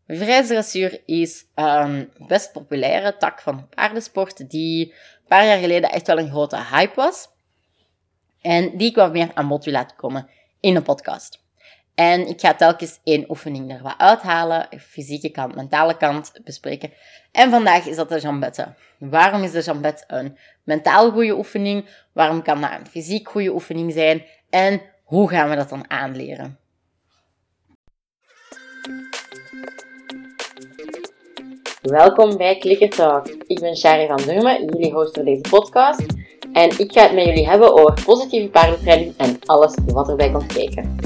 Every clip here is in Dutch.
Vrijheidsdressuur is een best populaire tak van paardensport die een paar jaar geleden echt wel een grote hype was. En die ik wat meer aan bod wil laten komen in een podcast. En ik ga telkens 1 oefening er wat uithalen, fysieke kant, mentale kant bespreken. En vandaag is dat de jambette. Waarom is de jambette een mentaal goede oefening? Waarom kan dat een fysiek goede oefening zijn? En hoe gaan we dat dan aanleren? Welkom bij Click & Talk. Ik ben Shari van Durmen, jullie host voor deze podcast. En ik ga het met jullie hebben over positieve paardentraining en alles wat erbij komt kijken.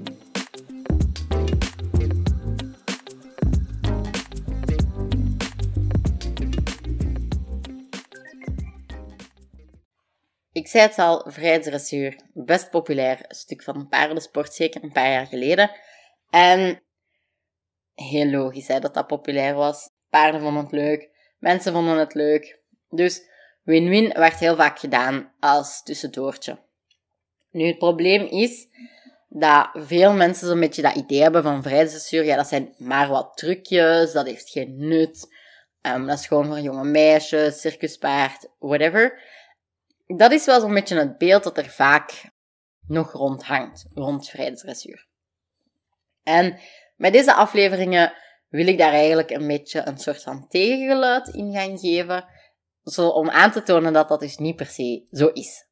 Ik zei het al, vrijheidsdressuur, best populair stuk van paardensport, zeker een paar jaar geleden. En heel logisch dat dat populair was. Paarden vonden het leuk, mensen vonden het leuk. Dus win-win werd heel vaak gedaan als tussendoortje. Nu, het probleem is dat veel mensen zo'n beetje dat idee hebben van vrijheidsdressuur. Ja, dat zijn maar wat trucjes, dat heeft geen nut. Dat is gewoon voor jonge meisjes, circuspaard, whatever. Dat is wel zo'n beetje het beeld dat er vaak nog rond hangt, rond vrijheidsdressuur. En met deze afleveringen wil ik daar eigenlijk een beetje een soort van tegengeluid in gaan geven, zo om aan te tonen dat dat dus niet per se zo is.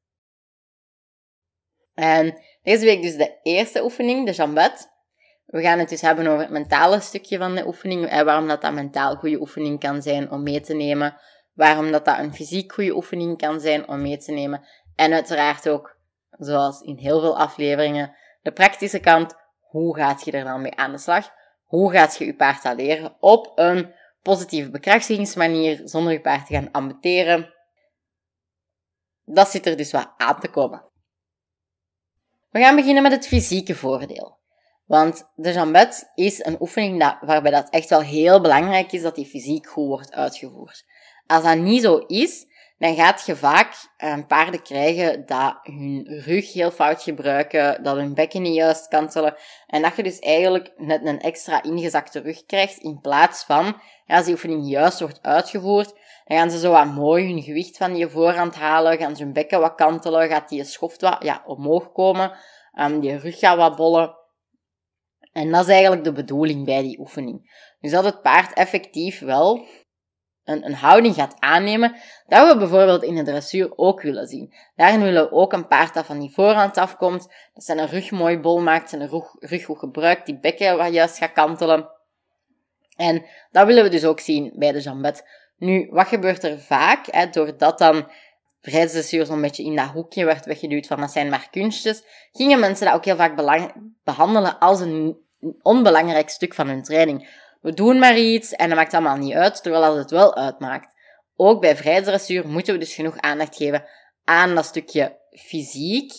En deze week dus de eerste oefening, de jambette. We gaan het dus hebben over het mentale stukje van de oefening, waarom dat mentaal een goede oefening kan zijn om mee te nemen, waarom dat een fysiek goede oefening kan zijn om mee te nemen, en uiteraard ook, zoals in heel veel afleveringen, de praktische kant, hoe gaat je er dan mee aan de slag? Hoe gaat je je paard al leren op een positieve bekrachtigingsmanier, zonder je paard te gaan ambeteren? Dat zit er dus wat aan te komen. We gaan beginnen met het fysieke voordeel. Want de jambette is een oefening waarbij dat echt wel heel belangrijk is dat die fysiek goed wordt uitgevoerd. Als dat niet zo is, dan gaat je vaak paarden krijgen dat hun rug heel fout gebruiken, dat hun bekken niet juist kantelen, en dat je dus eigenlijk net een extra ingezakte rug krijgt, in plaats van, als die oefening juist wordt uitgevoerd, dan gaan ze zo wat mooi hun gewicht van die voorhand halen, gaan ze hun bekken wat kantelen, gaat die schoft wat omhoog komen, die rug gaat wat bollen. En dat is eigenlijk de bedoeling bij die oefening. Dus dat het paard effectief wel een houding gaat aannemen, dat we bijvoorbeeld in de dressuur ook willen zien. Daarin willen we ook een paard dat van die voorhand afkomt, dat zijn rug mooi bol maakt, zijn rug goed gebruikt, die bekken wat juist gaat kantelen. En dat willen we dus ook zien bij de jambette. Nu, wat gebeurt er vaak? Doordat dan vrijheidsdressuur zo'n beetje in dat hoekje werd weggeduwd van dat zijn maar kunstjes, gingen mensen dat ook heel vaak behandelen als een onbelangrijk stuk van hun training. We doen maar iets en dat maakt allemaal niet uit, terwijl het wel uitmaakt. Ook bij vrijheidsdressuur moeten we dus genoeg aandacht geven aan dat stukje fysiek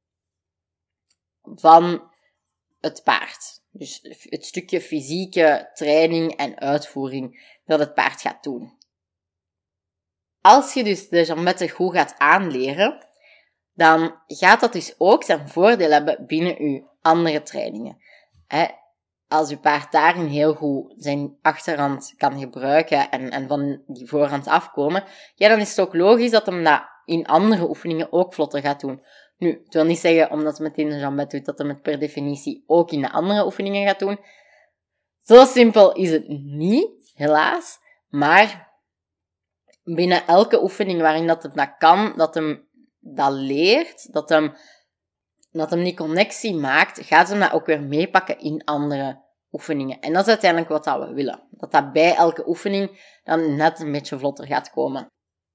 van het paard. Dus het stukje fysieke training en uitvoering dat het paard gaat doen. Als je dus de jambette goed gaat aanleren, dan gaat dat dus ook zijn voordeel hebben binnen je andere trainingen. Als je paard daarin heel goed zijn achterhand kan gebruiken en van die voorhand afkomen, ja, dan is het ook logisch dat hem dat in andere oefeningen ook vlotter gaat doen. Nu, het wil niet zeggen, omdat hij meteen de jambette doet, dat hij het per definitie ook in de andere oefeningen gaat doen. Zo simpel is het niet, helaas. Maar binnen elke oefening waarin dat kan, dat hem dat leert, dat hem die connectie maakt, gaat hem dat ook weer meepakken in andere oefeningen. En dat is uiteindelijk wat we willen. Dat bij elke oefening dan net een beetje vlotter gaat komen.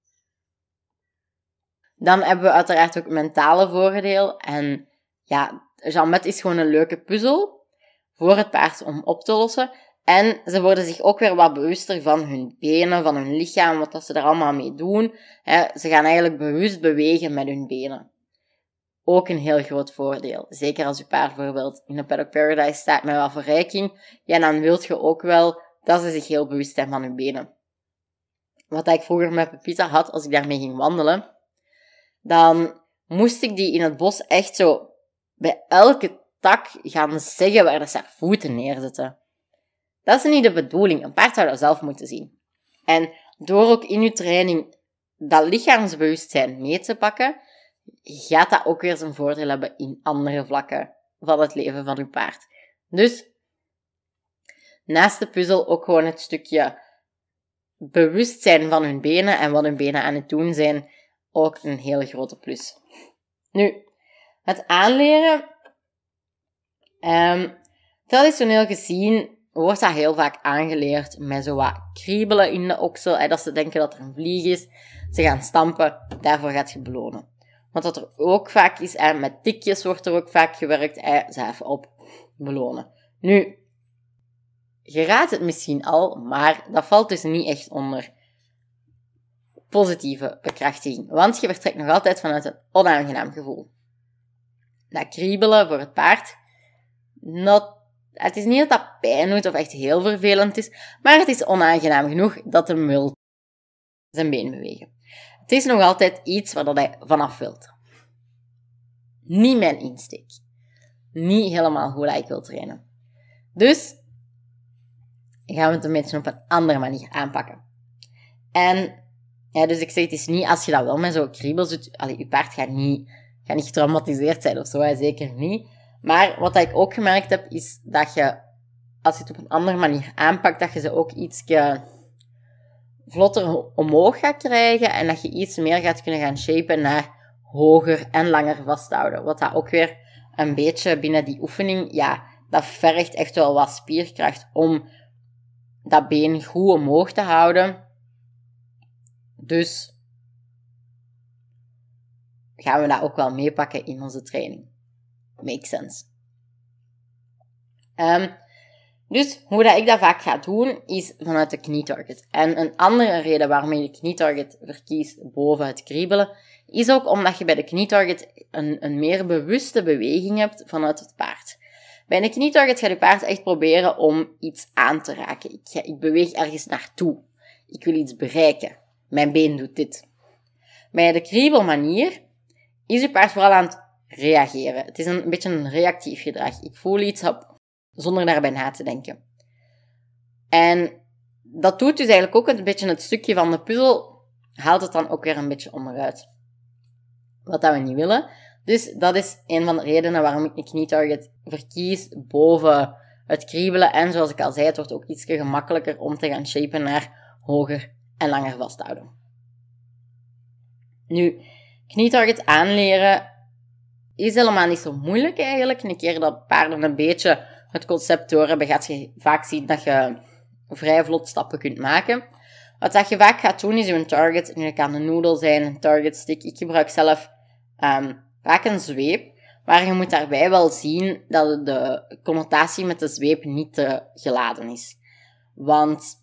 Dan hebben we uiteraard ook mentale voordeel. En ja, jambette is gewoon een leuke puzzel voor het paard om op te lossen. En ze worden zich ook weer wat bewuster van hun benen, van hun lichaam, wat ze er allemaal mee doen. Ze gaan eigenlijk bewust bewegen met hun benen. Ook een heel groot voordeel. Zeker als je paard bijvoorbeeld in een Paddock Paradise staat met wat verrijking. Ja, dan wilt je ook wel dat ze zich heel bewust zijn van hun benen. Wat ik vroeger met Pepita had, als ik daarmee ging wandelen, dan moest ik die in het bos echt zo bij elke tak gaan zeggen waar ze haar voeten neerzetten. Dat is niet de bedoeling. Een paard zou dat zelf moeten zien. En door ook in je training dat lichaamsbewustzijn mee te pakken, gaat dat ook weer zijn voordeel hebben in andere vlakken van het leven van je paard. Dus, naast de puzzel ook gewoon het stukje bewustzijn van hun benen en wat hun benen aan het doen zijn, ook een hele grote plus. Nu, het aanleren, traditioneel gezien wordt dat heel vaak aangeleerd met zo wat kriebelen in de oksel, dat ze denken dat er een vlieg is, ze gaan stampen, daarvoor gaat je belonen. Want wat er ook vaak is, met tikjes wordt er ook vaak gewerkt, ze even op, belonen. Nu, je raadt het misschien al, maar dat valt dus niet echt onder positieve bekrachtiging, want je vertrekt nog altijd vanuit een onaangenaam gevoel. Dat kriebelen voor het paard, het is niet dat dat pijn doet of echt heel vervelend is, maar het is onaangenaam genoeg dat de mul zijn been bewegen. Het is nog altijd iets waar hij vanaf wilt. Niet mijn insteek. Niet helemaal hoe ik wil trainen. Dus gaan we het een beetje op een andere manier aanpakken. En dus ik zeg, het is niet als je dat wel met zo'n kriebels doet, je paard gaat niet getraumatiseerd zijn of zo, zeker niet. Maar wat ik ook gemerkt heb, is dat je, als je het op een andere manier aanpakt, dat je ze ook iets vlotter omhoog gaat krijgen en dat je iets meer gaat kunnen gaan shapen naar hoger en langer vasthouden. Wat dat ook weer een beetje binnen die oefening, dat vergt echt wel wat spierkracht om dat been goed omhoog te houden. Dus gaan we dat ook wel meepakken in onze training. Makes sense. Dus hoe dat ik dat vaak ga doen, is vanuit de knietarget. En een andere reden waarom je de knietarget verkiest boven het kriebelen, is ook omdat je bij de knietarget een meer bewuste beweging hebt vanuit het paard. Bij een knietarget gaat je paard echt proberen om iets aan te raken. Ik beweeg ergens naartoe. Ik wil iets bereiken. Mijn been doet dit. Bij de kriebelmanier is je paard vooral aan het reageren. Het is een beetje een reactief gedrag. Ik voel iets op, zonder daarbij na te denken. En dat doet dus eigenlijk ook een beetje het stukje van de puzzel, haalt het dan ook weer een beetje onderuit. Wat dat we niet willen. Dus dat is een van de redenen waarom ik de knietarget verkies boven het kriebelen. En zoals ik al zei, het wordt ook iets gemakkelijker om te gaan shapen naar hoger en langer vasthouden. Nu, knietarget aanleren is helemaal niet zo moeilijk eigenlijk. Een keer dat paarden een beetje het concept door hebben, gaat je vaak zien dat je vrij vlot stappen kunt maken. Wat dat je vaak gaat doen, is je target, nu kan een noedel zijn, een target stick. Ik gebruik zelf vaak een zweep, maar je moet daarbij wel zien dat de connotatie met de zweep niet te geladen is. Want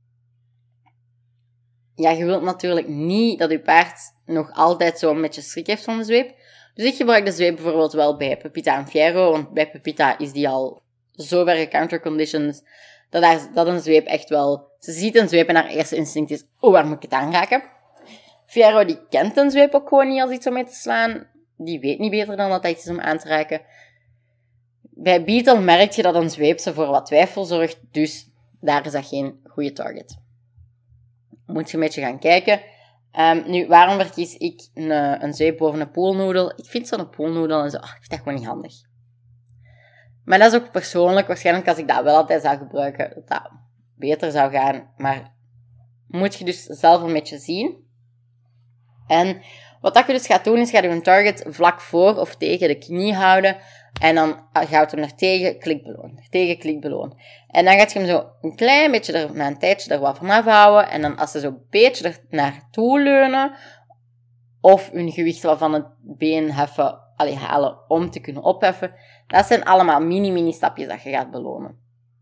je wilt natuurlijk niet dat je paard nog altijd zo'n beetje schrik heeft van de zweep. Dus ik gebruik de zweep bijvoorbeeld wel bij Pepita en Fiero, want bij Pepita is die al zo ver counterconditions dat een zweep echt wel... Ze ziet een zweep en haar eerste instinct is, waar moet ik het aanraken? Fiero die kent een zweep ook gewoon niet als iets om mee te slaan. Die weet niet beter dan dat iets is om aan te raken. Bij Beetle merk je dat een zweep ze voor wat twijfel zorgt, dus daar is dat geen goede target. Moet je een beetje gaan kijken. Nu, waarom verkies ik een zweep boven een poolnoedel? Ik vind zo'n poolnoedel en zo, ik vind dat gewoon niet handig. Maar dat is ook persoonlijk. Waarschijnlijk als ik dat wel altijd zou gebruiken, dat beter zou gaan. Maar moet je dus zelf een beetje zien. En wat dat je dus gaat doen, is je een target vlak voor of tegen de knie houden. En dan gaat hem er tegen, klik beloon. Tegen, klik beloon. En dan gaat je hem zo een klein beetje er, na een tijdje er wat vanaf houden. En dan als ze zo'n beetje er naartoe leunen, of hun gewicht wat van het been halen om te kunnen opheffen. Dat zijn allemaal mini stapjes dat je gaat belonen.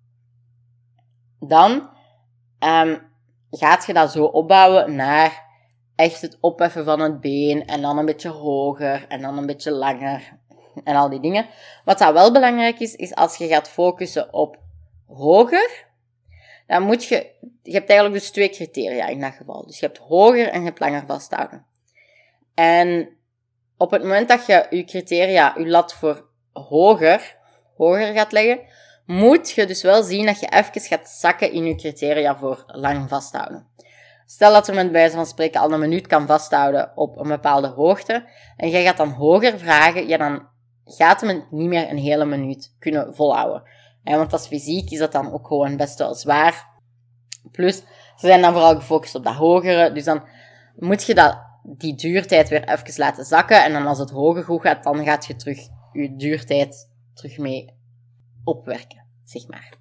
Dan gaat je dat zo opbouwen naar echt het opheffen van het been. En dan een beetje hoger en dan een beetje langer. En al die dingen. Wat dat wel belangrijk is als je gaat focussen op hoger, dan moet je hebt eigenlijk dus 2 criteria in dat geval. Dus je hebt hoger en je hebt langer vasthouden. En op het moment dat je je criteria, je lat voor hoger gaat leggen, moet je dus wel zien dat je even gaat zakken in je criteria voor lang vasthouden. Stel dat je met wijze van spreken al een minuut kan vasthouden op een bepaalde hoogte en jij gaat dan hoger vragen, ja, dan gaat hem het niet meer een hele minuut kunnen volhouden. Want als fysiek is dat dan ook gewoon best wel zwaar. Plus, ze zijn dan vooral gefocust op dat hogere, dus dan moet je die duurtijd weer even laten zakken en dan als het hoger goed gaat, dan gaat je terug je duurtijd terug mee opwerken, zeg maar.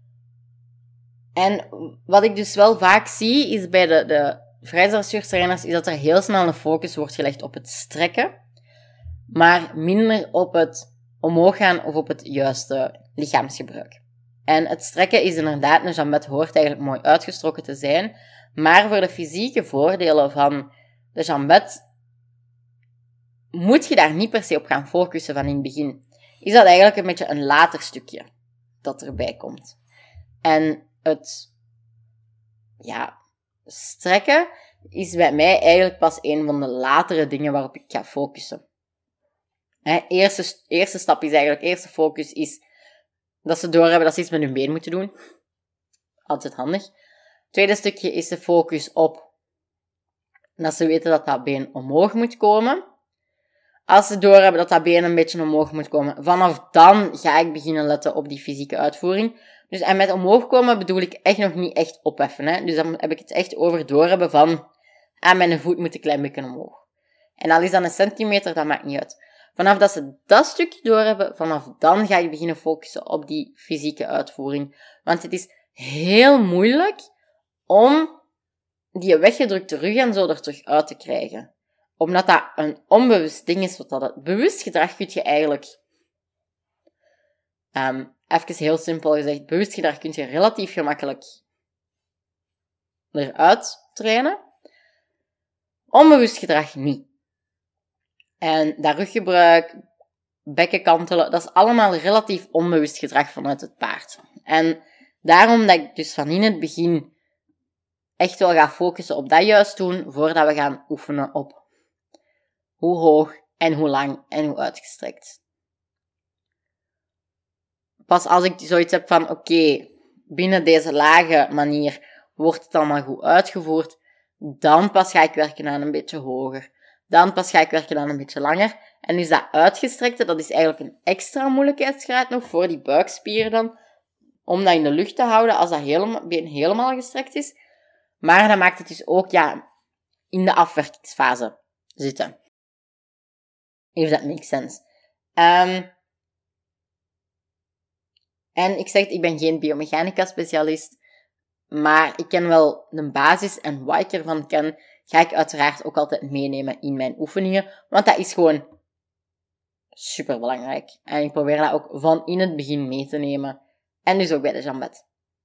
En wat ik dus wel vaak zie, is bij de vrijheidsdressuurtrainers, is dat er heel snel een focus wordt gelegd op het strekken, maar minder op het omhoog gaan of op het juiste lichaamsgebruik. En het strekken is inderdaad, een jambet hoort eigenlijk mooi uitgestrokken te zijn, maar voor de fysieke voordelen van de jambet moet je daar niet per se op gaan focussen van in het begin. Is dat eigenlijk een beetje een later stukje dat erbij komt. En het strekken is bij mij eigenlijk pas een van de latere dingen waarop ik ga focussen. Eerste stap is eigenlijk, eerste focus is dat ze doorhebben dat ze iets met hun been moeten doen. Altijd handig. Tweede stukje is de focus op dat ze weten dat dat been omhoog moet komen. Als ze doorhebben dat dat been een beetje omhoog moet komen, vanaf dan ga ik beginnen letten op die fysieke uitvoering. Dus, en met omhoog komen bedoel ik echt nog niet echt opheffen. Hè? Dus dan heb ik het echt over doorhebben van, mijn voet moet een klein beetje omhoog. En al is dat een centimeter, dat maakt niet uit. Vanaf dat ze dat stukje doorhebben, vanaf dan ga ik beginnen focussen op die fysieke uitvoering. Want het is heel moeilijk om die weggedrukte rug en zo er terug uit te krijgen. Omdat dat een onbewust ding is, wat dat het bewust gedrag kun je eigenlijk, even heel simpel gezegd, bewust gedrag kun je relatief gemakkelijk eruit trainen. Onbewust gedrag niet. En dat ruggebruik, bekken kantelen, dat is allemaal relatief onbewust gedrag vanuit het paard. En daarom dat ik dus van in het begin echt wel ga focussen op dat juist doen, voordat we gaan oefenen op hoe hoog en hoe lang en hoe uitgestrekt. Pas als ik zoiets heb van, oké, binnen deze lage manier wordt het allemaal goed uitgevoerd, dan pas ga ik werken aan een beetje hoger. Dan pas ga ik werken aan een beetje langer. En dus dat uitgestrekte, dat is eigenlijk een extra moeilijkheidsgraad nog voor die buikspieren dan, om dat in de lucht te houden als dat been helemaal gestrekt is. Maar dat maakt het dus ook in de afwerkingsfase zitten. If that makes sense. En ik zeg, ik ben geen biomechanica-specialist, maar ik ken wel de basis en wat ik ervan ken, ga ik uiteraard ook altijd meenemen in mijn oefeningen, want dat is gewoon superbelangrijk. En ik probeer dat ook van in het begin mee te nemen. En dus ook bij de jambet.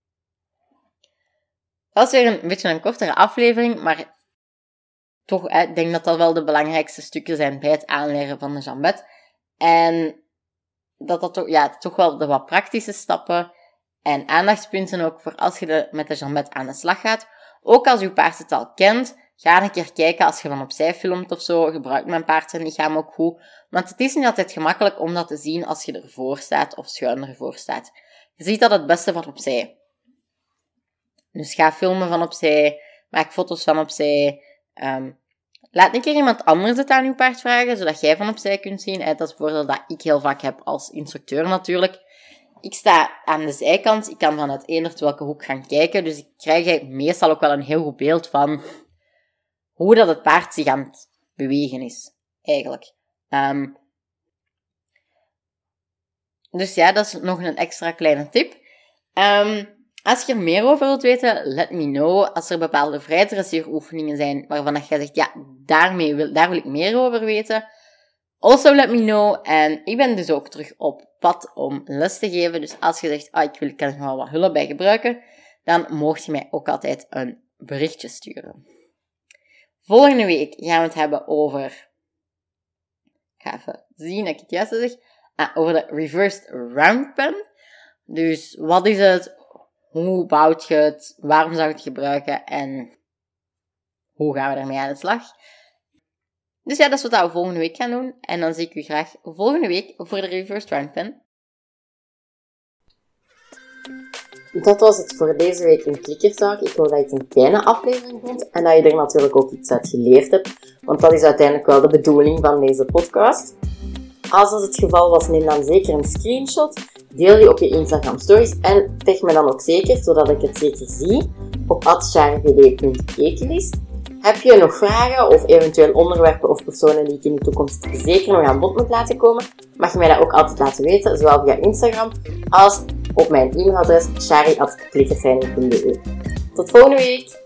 Dat was weer een beetje een kortere aflevering, maar toch, ik denk dat dat wel de belangrijkste stukken zijn bij het aanleren van de jambet. En dat toch wel de wat praktische stappen en aandachtspunten ook voor als je met de jambet aan de slag gaat. Ook als je paard het al kent, ga een keer kijken als je van opzij filmt of zo. Gebruik mijn paard zijn lichaam ook goed. Want het is niet altijd gemakkelijk om dat te zien als je ervoor staat of schuin ervoor staat. Je ziet dat het beste van opzij. Dus ga filmen van opzij, maak foto's van opzij. Laat een keer iemand anders het aan je paard vragen, zodat jij van opzij kunt zien. Dat is het voordeel dat ik heel vaak heb als instructeur natuurlijk. Ik sta aan de zijkant, ik kan vanuit eender welke hoek gaan kijken, dus ik krijg meestal ook wel een heel goed beeld van hoe dat het paard zich aan het bewegen is, eigenlijk. Dus ja, dat is nog een extra kleine tip. Als je er meer over wilt weten, let me know. Als er bepaalde vrijheidsdressuuroefeningen zijn waarvan jij zegt, ja, daar wil ik meer over weten. Also let me know. En ik ben dus ook terug op pad om les te geven. Dus als je zegt, kan er wel wat hulp bij gebruiken, dan mocht je mij ook altijd een berichtje sturen. Volgende week gaan we het hebben over... Ik ga even zien dat ik het juist zeg. Over de reversed round pen. Dus wat is het? Hoe bouwt je het? Waarom zou je het gebruiken? En hoe gaan we ermee aan de slag? Dus ja, dat is wat we volgende week gaan doen. En dan zie ik u graag volgende week voor de reversed round pen. Dat was het voor deze week in Klikkertalk. Ik hoop dat je het een fijne aflevering vond en dat je er natuurlijk ook iets uit geleerd hebt. Want dat is uiteindelijk wel de bedoeling van deze podcast. Als dat het geval was, neem dan zeker een screenshot. Deel die op je Instagram stories en tag me dan ook zeker, zodat ik het zeker zie, op @charivd.ekelist. Heb je nog vragen of eventueel onderwerpen of personen die ik in de toekomst zeker nog aan bod moet laten komen, mag je mij dat ook altijd laten weten, zowel via Instagram als op mijn e-mailadres chari@klikkertraining.be. Tot volgende week!